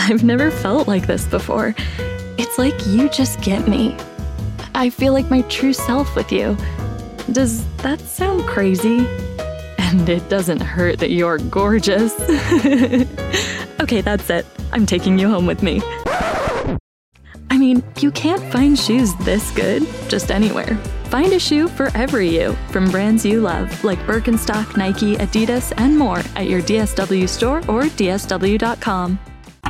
I've never felt like this before. It's like you just get me. I feel like my true self with you. Does that sound crazy? And it doesn't hurt that you're gorgeous. Okay, that's it. I'm taking you home with me. I mean, you can't find shoes this good just anywhere. Find a shoe for every you from brands you love, like Birkenstock, Nike, Adidas, and more at your DSW store or DSW.com.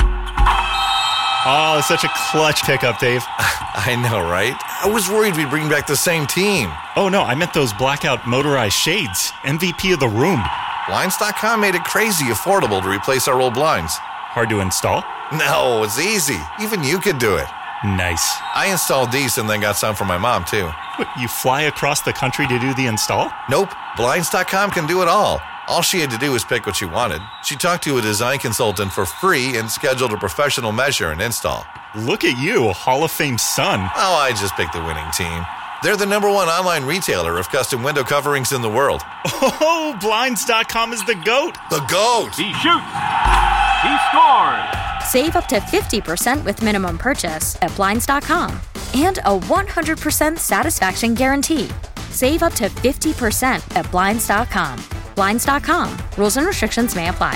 Oh, such a clutch pickup, Dave. I know, right? I was worried we'd bring back the same team. Oh, no, I meant those blackout motorized shades. MVP of the room. Blinds.com made it crazy affordable to replace our old blinds. Hard to install? No, it's easy. Even you could do it. Nice. I installed these and then got some for my mom, too. What, you fly across the country to do the install? Nope. Blinds.com can do it all. All she had to do was pick what she wanted. She talked to a design consultant for free and scheduled a professional measure and install. Look at you, a Hall of Fame son. Oh, I just picked the winning team. They're the #1 online retailer of custom window coverings in the world. Oh, Blinds.com is the GOAT. The GOAT! He shoots. He scores. Save up to 50% with minimum purchase at Blinds.com. And a 100% satisfaction guarantee. Save up to 50% at Blinds.com. Blinds.com. Rules and restrictions may apply.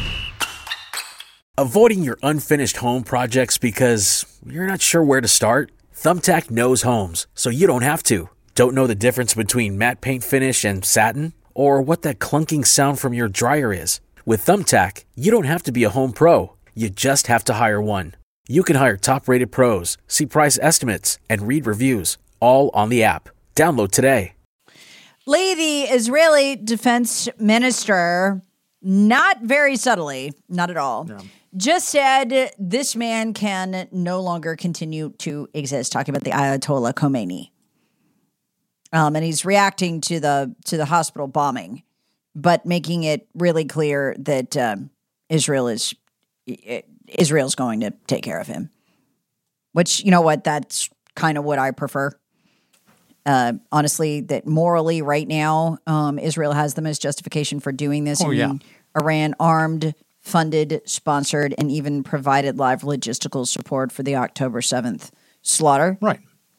Avoiding your unfinished home projects because you're not sure where to start? Thumbtack knows homes, so you don't have to. Don't know the difference between matte paint finish and satin? Or what that clunking sound from your dryer is? With Thumbtack, you don't have to be a home pro. You just have to hire one. You can hire top-rated pros, see price estimates, and read reviews, all on the app. Download today. Lee, the Israeli defense minister, not very subtly, not at all, just said this man can no longer continue to exist, talking about the Ayatollah Khomeini. And he's reacting to the hospital bombing, but making it really clear that Israel's going to take care of him. Which, you know what, that's kind of what I prefer. Honestly, that morally right now, Israel has the most justification for doing this. Iran armed, funded, sponsored, and even provided live logistical support for the October 7th slaughter. Right.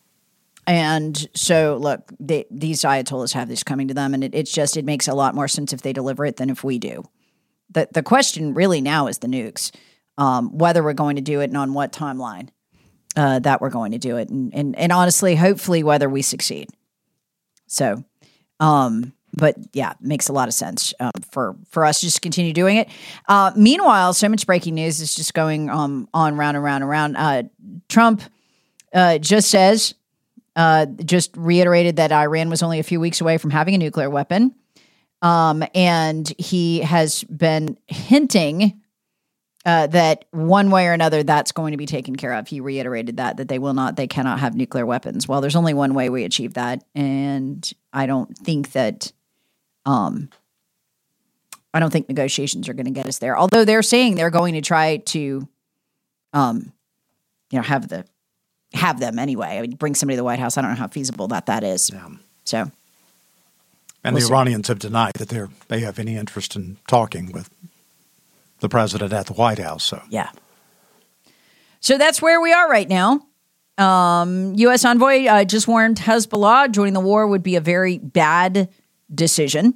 And so, look, these Ayatollahs have this coming to them, and it makes a lot more sense if they deliver it than if we do. The question really now is the nukes, whether we're going to do it and on what timeline that we're going to do it. And honestly, hopefully whether we succeed. So, but yeah, it makes a lot of sense for us to just continue doing it. Meanwhile, so much breaking news is just going on round and round and round. Trump just reiterated that Iran was only a few weeks away from having a nuclear weapon. And he has been hinting that one way or another that's going to be taken care of. He reiterated that they cannot have nuclear weapons. Well, there's only one way we achieve that. And I don't think negotiations are going to get us there. Although they're saying they're going to try to, have them anyway. I mean, bring somebody to the White House. I don't know how feasible that is. Yeah. So. And the Iranians have denied that they have any interest in talking with the president at the White House. So yeah. So that's where we are right now. U.S. envoy just warned Hezbollah joining the war would be a very bad decision.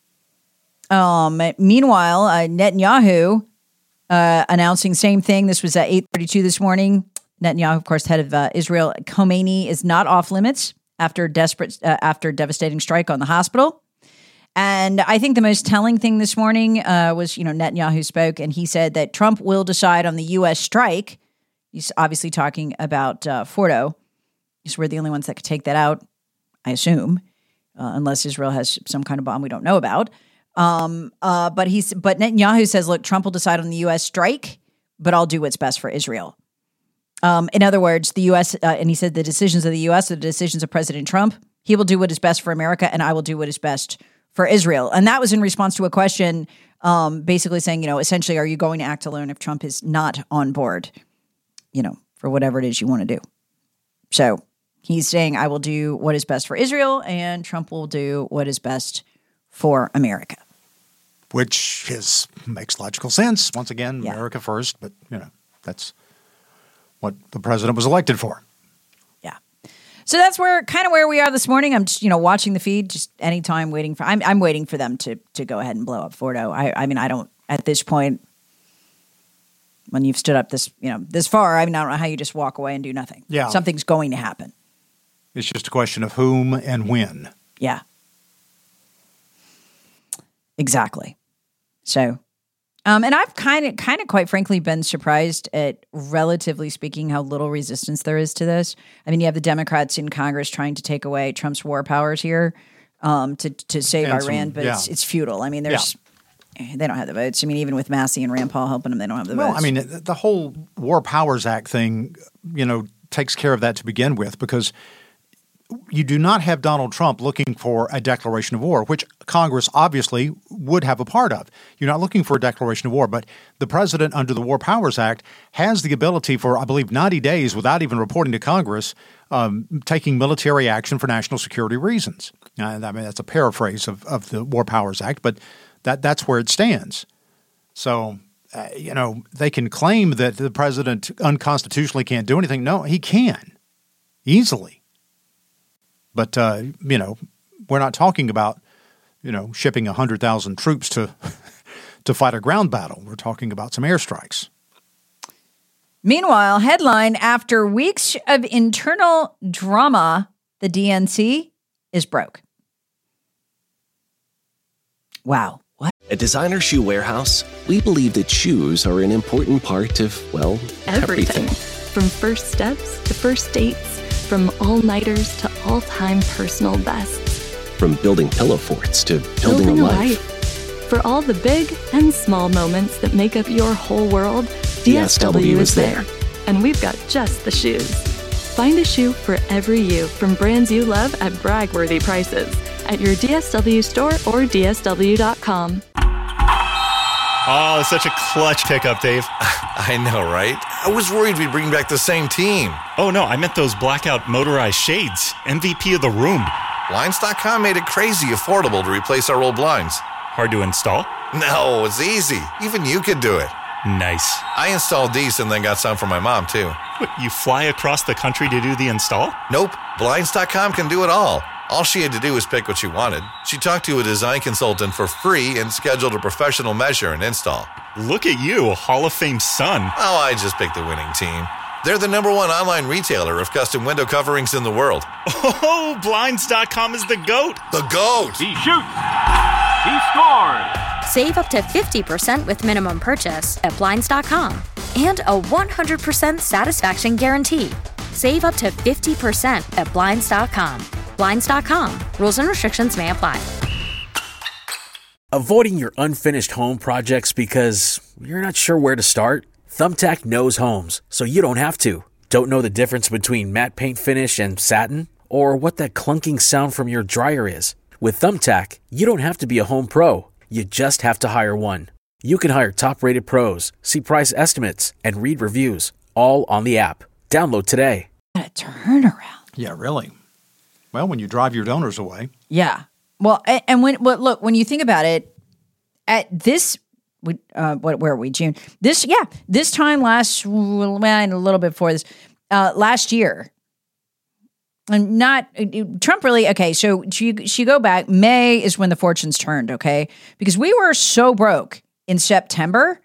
Meanwhile, Netanyahu announcing same thing. This was at 8:32 this morning. Netanyahu, of course, head of Israel. Khomeini is not off limits after devastating strike on the hospital. And I think the most telling thing this morning was, Netanyahu spoke and he said that Trump will decide on the U.S. strike. He's obviously talking about Fordo. Because we're the only ones that could take that out, I assume, unless Israel has some kind of bomb we don't know about. But Netanyahu says, look, Trump will decide on the U.S. strike, but I'll do what's best for Israel. In other words, the U.S., and he said the decisions of the U.S. are the decisions of President Trump. He will do what is best for America, and I will do what is best for Israel. And that was in response to a question basically saying, essentially, are you going to act alone if Trump is not on board, for whatever it is you want to do? So he's saying, I will do what is best for Israel, and Trump will do what is best for America. Which makes logical sense. Once again, America first, but, That's what the president was elected for. Yeah. So that's where we are this morning. I'm just, watching the feed, just anytime waiting for, I'm waiting for them to go ahead and blow up Fordo. I mean, I don't, at this point, when you've stood up this far, I don't know how you just walk away and do nothing. Yeah. Something's going to happen. It's just a question of whom and when. Yeah. Exactly. So, and I've kind of quite frankly been surprised at, relatively speaking, how little resistance there is to this. I mean, you have the Democrats in Congress trying to take away Trump's war powers here to save Iran, but it's futile. I mean, they don't have the votes. I mean, even with Massey and Rand Paul helping them, they don't have the votes. Well, I mean, the whole War Powers Act thing, takes care of that to begin with, because you do not have Donald Trump looking for a declaration of war, which Congress obviously would have a part of. You're not looking for a declaration of war, but the president under the War Powers Act has the ability for, I believe, 90 days without even reporting to Congress, taking military action for national security reasons. I mean, that's a paraphrase of the War Powers Act, but that's where it stands. So, they can claim that the president unconstitutionally can't do anything. No, he can, easily. But, we're not talking about, shipping 100,000 troops to fight a ground battle. We're talking about some airstrikes. Meanwhile, headline, after weeks of internal drama, the DNC is broke. Wow. What? At Designer Shoe Warehouse, we believe that shoes are an important part of, well, everything. From first steps to first dates, from all-nighters to all-time personal bests. From building pillow forts to building a life. For all the big and small moments that make up your whole world, DSW is there. And we've got just the shoes. Find a shoe for every you from brands you love at brag-worthy prices at your DSW store or DSW.com. Oh, such a clutch pickup, Dave. I know, right? I was worried we'd bring back the same team. Oh, no, I meant those blackout motorized shades. MVP of the room. Blinds.com made it crazy affordable to replace our old blinds. Hard to install? No, it's easy. Even you could do it. Nice. I installed these and then got some for my mom, too. What, you fly across the country to do the install? Nope. Blinds.com can do it all. All she had to do was pick what she wanted. She talked to a design consultant for free and scheduled a professional measure and install. Look at you, a Hall of Fame son. Oh, I just picked the winning team. They're the #1 online retailer of custom window coverings in the world. Oh, Blinds.com is the GOAT. The GOAT! He shoots. He scores. Save up to 50% with minimum purchase at Blinds.com. And a 100% satisfaction guarantee. Save up to 50% at Blinds.com. Blinds.com. Rules and restrictions may apply. Avoiding your unfinished home projects because you're not sure where to start? Thumbtack knows homes, so you don't have to. Don't know the difference between matte paint finish and satin? Or what that clunking sound from your dryer is? With Thumbtack, you don't have to be a home pro. You just have to hire one. You can hire top-rated pros, see price estimates, and read reviews, all on the app. Download today. What a turnaround. Yeah, really. Well, when you drive your donors away. Yeah. Well, and when you think about it, at this, where are we? June. This time last, well, a little bit before this, last year. And not Trump really. Okay, so she go back. May is when the fortunes turned. Okay, because we were so broke in September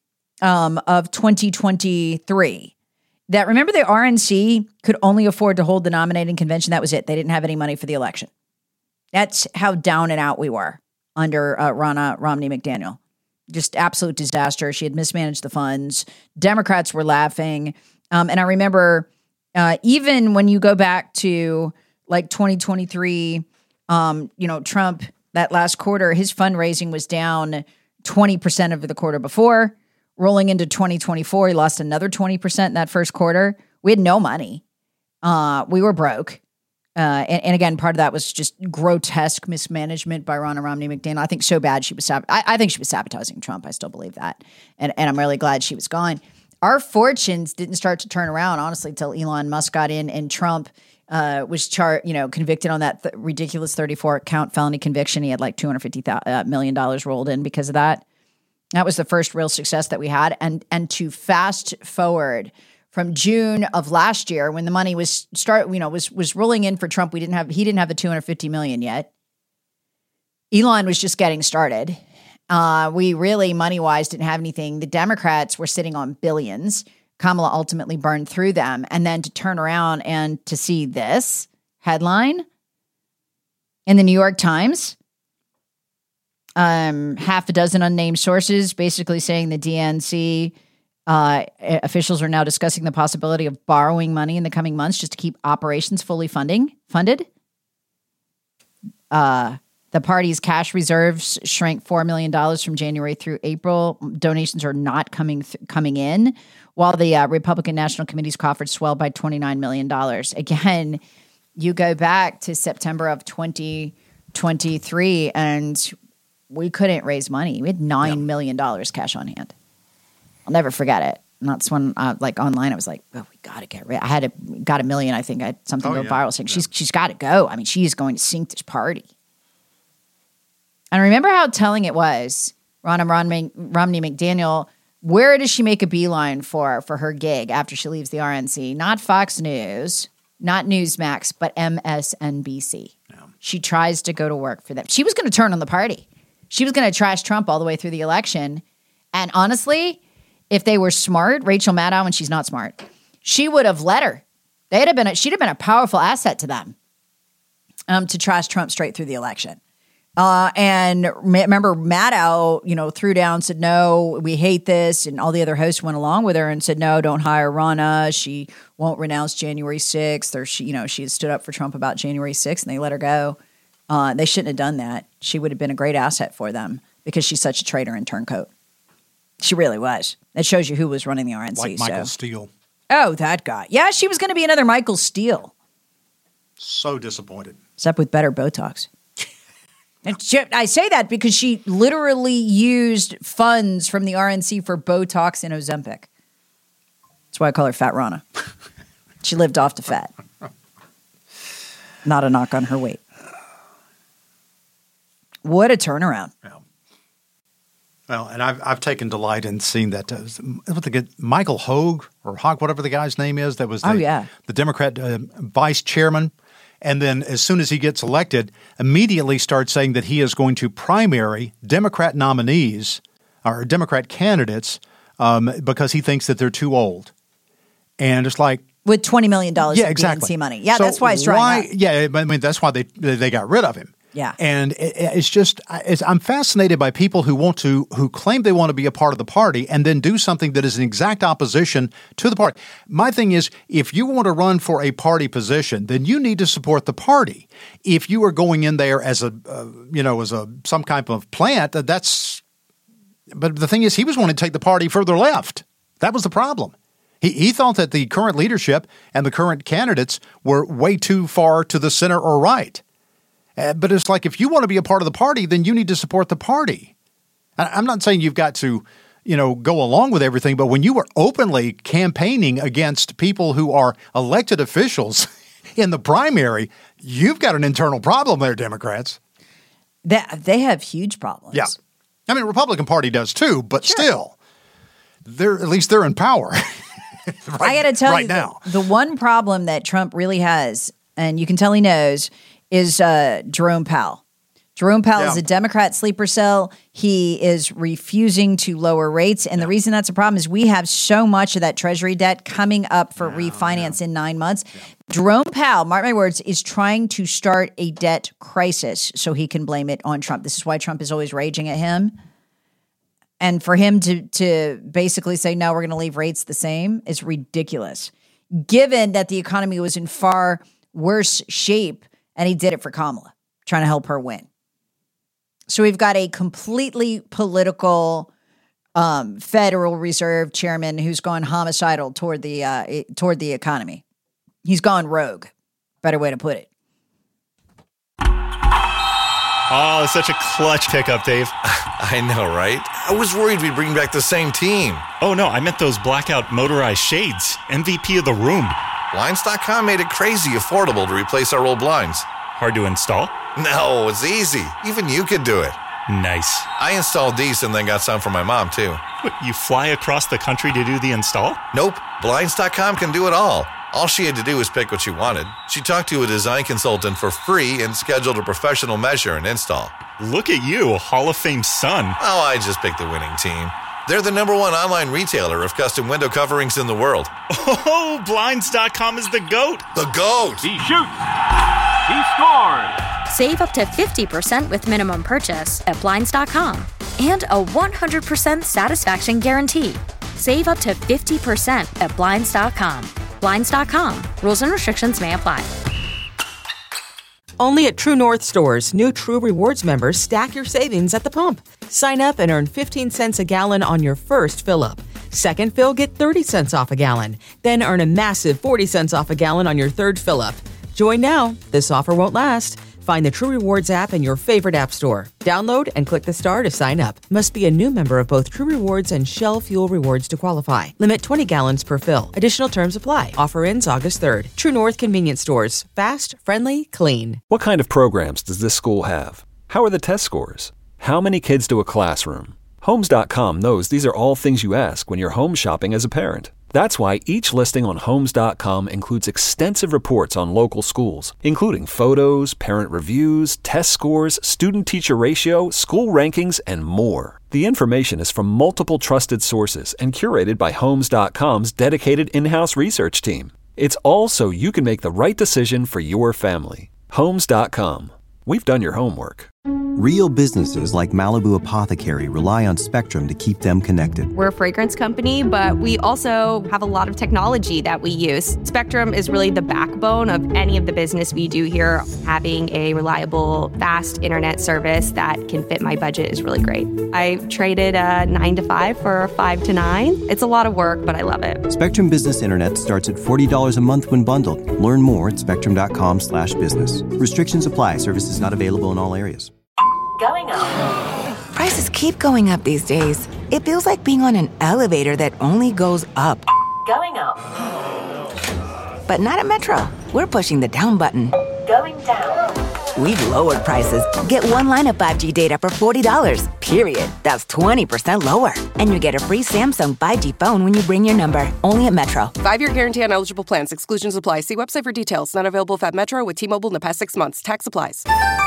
of 2023. That, remember, the RNC could only afford to hold the nominating convention. That was it. They didn't have any money for the election. That's how down and out we were under Ronna Romney McDaniel. Just absolute disaster. She had mismanaged the funds. Democrats were laughing. And I remember even when you go back to like 2023, Trump, that last quarter, his fundraising was down 20% over the quarter before. Rolling into 2024, he lost another 20% in that first quarter. We had no money. We were broke. And again, part of that was just grotesque mismanagement by Ronna Romney McDaniel. I think so bad she was I think she was sabotaging Trump. I still believe that. And I'm really glad she was gone. Our fortunes didn't start to turn around, honestly, until Elon Musk got in and Trump was convicted on that ridiculous 34-count felony conviction. He had like $250 million rolled in because of that. That was the first real success that we had. And to fast forward from June of last year, when the money was rolling in for Trump, he didn't have the $250 million yet. Elon was just getting started. We really, money-wise, didn't have anything. The Democrats were sitting on billions. Kamala ultimately burned through them. And then to turn around and to see this headline in the New York Times, half a dozen unnamed sources basically saying the DNC officials are now discussing the possibility of borrowing money in the coming months just to keep operations fully funded. The party's cash reserves shrank $4 million from January through April. Donations are not coming in, while the Republican National Committee's coffers swelled by $29 million. Again, you go back to September of 2023, and we couldn't raise money. We had $9 million cash on hand. I'll never forget it. And that's when, online, I was like, "Oh, we got to get rid." I got $1 million. I think I had something go viral saying she's got to go. I mean, she is going to sink this party. And remember how telling it was, Romney McDaniel. Where does she make a beeline for her gig after she leaves the RNC? Not Fox News, not Newsmax, but MSNBC. Yeah. She tries to go to work for them. She was going to turn on the party. She was going to trash Trump all the way through the election. And honestly, if they were smart, Rachel Maddow, and she's not smart, she would have let her. She'd have been a powerful asset to them to trash Trump straight through the election. And remember, Maddow, threw down, said, "No, we hate this." And all the other hosts went along with her and said, "No, don't hire Ronna. She won't renounce January 6th. Or she had stood up for Trump about January 6th, and they let her go. They shouldn't have done that. She would have been a great asset for them because she's such a traitor and turncoat. She really was. That shows you who was running the RNC. Like Michael Steele. Oh, that guy. Yeah, she was going to be another Michael Steele. So disappointed. Except with better Botox. And I say that because she literally used funds from the RNC for Botox and Ozempic. That's why I call her Fat Ronna. She lived off the fat. Not a knock on her weight. What a turnaround. Yeah. Well, and I've taken delight in seeing that. Michael Hogue, whatever the guy's name is, that was the Democrat vice chairman. And then as soon as he gets elected, immediately starts saying that he is going to primary Democrat nominees or Democrat candidates because he thinks that they're too old. And it's like... With $20 million of DNC money. Yeah, so that's why it's drying up. Yeah, I mean, that's why they got rid of him. Yeah. And I'm fascinated by people who claim they want to be a part of the party and then do something that is in exact opposition to the party. My thing is, if you want to run for a party position, then you need to support the party. If you are going in there as some kind of plant, but the thing is, he was wanting to take the party further left. That was the problem. He thought that the current leadership and the current candidates were way too far to the center or right. But it's like, if you want to be a part of the party, then you need to support the party. I'm not saying you've got to, go along with everything, but when you are openly campaigning against people who are elected officials in the primary, you've got an internal problem there, Democrats. They have huge problems. Yeah. I mean, Republican Party does too, but still, at least they're in power. I got to tell you, now. The one problem that Trump really has, and you can tell he knows, is Jerome Powell. Jerome Powell is a Democrat sleeper cell. He is refusing to lower rates. And the reason that's a problem is we have so much of that Treasury debt coming up for refinance in 9 months. Yeah. Jerome Powell, mark my words, is trying to start a debt crisis so he can blame it on Trump. This is why Trump is always raging at him. And for him to basically say, no, we're going to leave rates the same is ridiculous, given that the economy was in far worse shape. And he did it for Kamala, trying to help her win. So we've got a completely political Federal Reserve chairman who's gone homicidal toward the economy. He's gone rogue. Better way to put it. Oh, such a clutch pickup, Dave. I know, right? I was worried we'd bring back the same team. Oh, no, I meant those blackout motorized shades. MVP of the room. Blinds.com made it crazy affordable to replace our old blinds. Hard to install? No, it's easy. Even you could do it. Nice. I installed these and then got some for my mom, too. What, you fly across the country to do the install? Nope. Blinds.com can do it all. All she had to do was pick what she wanted. She talked to a design consultant for free and scheduled a professional measure and install. Look at you, Hall of Fame son. Oh, I just picked the winning team. They're the #1 online retailer of custom window coverings in the world. Oh, Blinds.com is the GOAT. The GOAT! He shoots. He scores. Save up to 50% with minimum purchase at Blinds.com. And a 100% satisfaction guarantee. Save up to 50% at Blinds.com. Blinds.com. Rules and restrictions may apply. Only at True North stores, new True Rewards members stack your savings at the pump. Sign up and earn 15 cents a gallon on your first fill-up. Second fill, get 30 cents off a gallon. Then earn a massive 40 cents off a gallon on your third fill-up. Join now. This offer won't last. Find the True Rewards app in your favorite app store. Download and click the star to sign up. Must be a new member of both True Rewards and Shell Fuel Rewards to qualify. Limit 20 gallons per fill. Additional terms apply. Offer ends August 3rd. True North Convenience Stores. Fast, friendly, clean. What kind of programs does this school have? How are the test scores? How many kids to a classroom? Homes.com knows these are all things you ask when you're home shopping as a parent. That's why each listing on Homes.com includes extensive reports on local schools, including photos, parent reviews, test scores, student-teacher ratio, school rankings, and more. The information is from multiple trusted sources and curated by Homes.com's dedicated in-house research team. It's all so you can make the right decision for your family. Homes.com. We've done your homework. Real businesses like Malibu Apothecary rely on Spectrum to keep them connected. We're a fragrance company, but we also have a lot of technology that we use. Spectrum is really the backbone of any of the business we do here. Having a reliable, fast internet service that can fit my budget is really great. I've traded a 9 to 5 for a 5 to 9. It's a lot of work, but I love it. Spectrum Business Internet starts at $40 a month when bundled. Learn more at spectrum.com/business. Restrictions apply. Services not available in all areas. Going up. Prices keep going up these days. It feels like being on an elevator that only goes up. Going up. But not at Metro. We're pushing the down button. Going down. We've lowered prices. Get one line of 5G data for $40, period. That's 20% lower. And you get a free Samsung 5G phone when you bring your number. Only at Metro. 5-year guarantee on eligible plans. Exclusions apply. See website for details. Not available at Metro with T-Mobile in the past 6 months. Tax applies.